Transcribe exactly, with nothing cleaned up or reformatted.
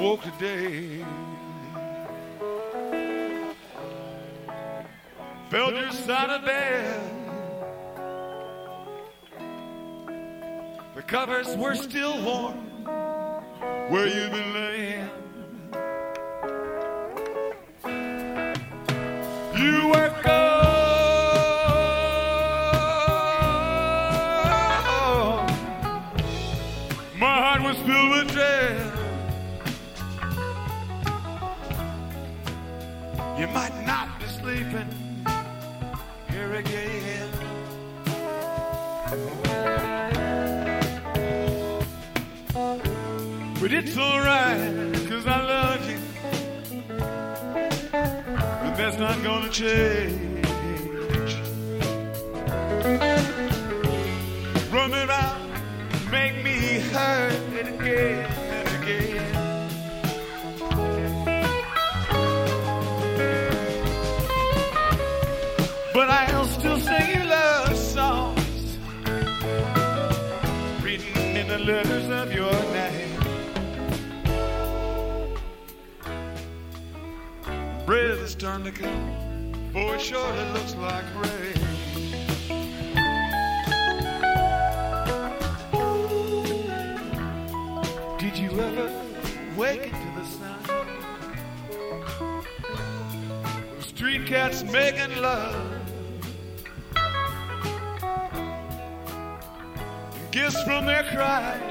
woke today, felt your side of bed. The covers were still warm where you've been laying. You were gone. My heart was filled with dread. You might not be sleeping here again. But it's alright, cause I love you, and that's not gonna change. Run around, make me hurt it again and again. But I'll still sing you love songs, reading in the letters of your name. Breath is starting to come, for it surely looks like rain. Did you ever wake into the sun? The street cats making love, gifts from their cries